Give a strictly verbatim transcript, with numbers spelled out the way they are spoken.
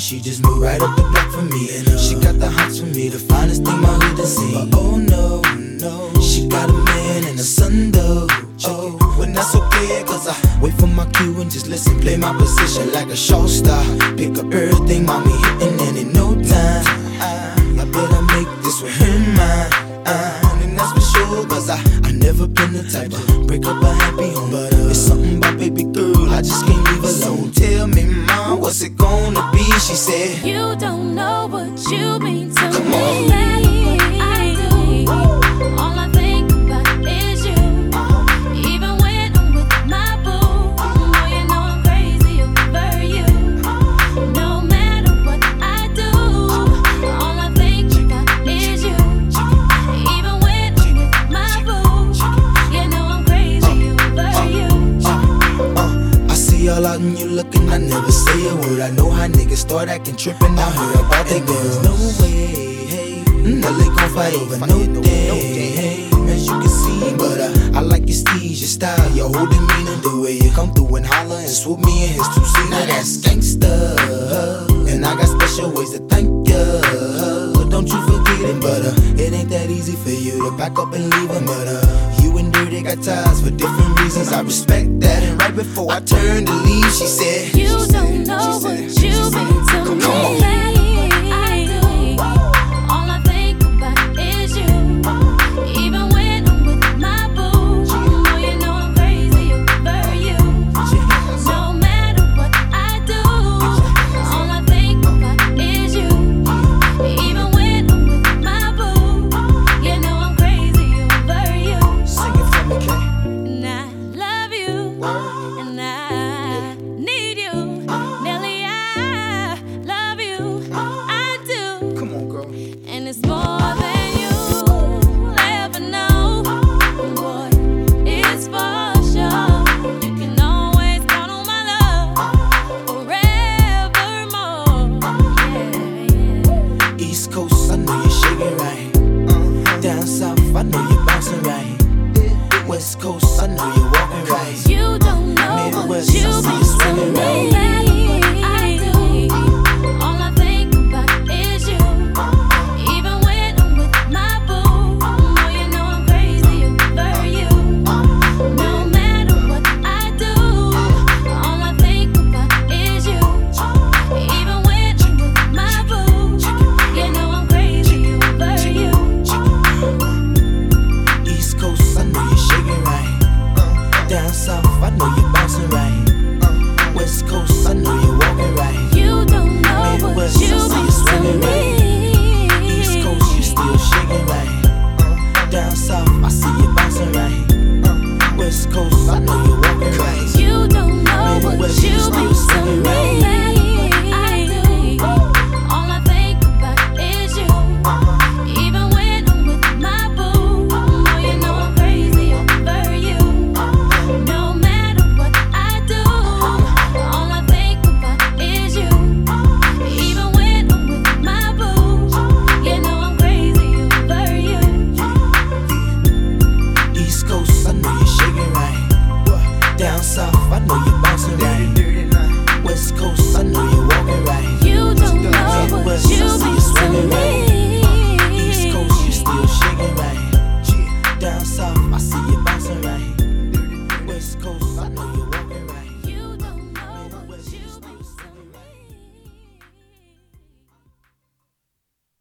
she just moved right up the block for me. And uh, she got the hots for me, the finest thing my hood has seen. But oh no, no, she got a man and a son though. Oh, when that's okay, cause I wait for my cue and just listen, play my position like a show star. Pick up everything, mommy hitting, and in no time I, I better make this with him mine. Uh, and that's for sure, cause I, I never been the type to break up a happy home. But uh, it's something about baby girl, I just can't leave alone. Tell me, mom, what's it gonna be? She said, you don't know what you mean to Come me. on. No matter what I do, all I think about is you. Even when I'm with my boo, oh, you know I'm crazy over you. No matter what I do, all I think about is you. Even when I'm with my boo, you know I'm crazy over you. uh, I see all out and you looking, I never say a word. I know how niggas start acting trippin' out here about they girls. No way, hey, no they gon' fight over no day, hey, as you can see. But uh, I like your steez, your style, your whole demeanor, the way you come through and holler and swoop me in his two-seater. Now that's gangsta, and I got special ways to thank ya. Don't you forget it, but uh, it ain't that easy for you to back up and leave him. But uh, you and Dirty got ties for different reasons. I respect that. And right before I turned to leave, she said,